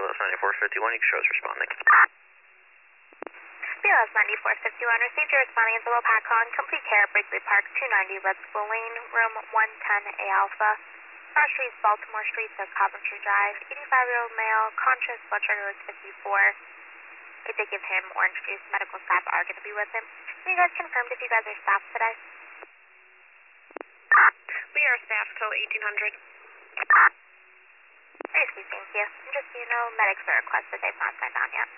BLS 9451, you can show us responding. BLS 9451, received your responding into Lopakon, complete care at Brickley Park, 290 Red School Lane, room 110A Alpha. Cross Streets, Baltimore Street, to Coventry Drive, 85-year-old male, conscious, blood sugar was 54. If they give him orange juice, medical staff are going to be with him. Can you guys confirm if you guys are staffed today? We are staffed till 1800. Excuse, thank you. And just so you know, medics are requested, they've not signed on yet.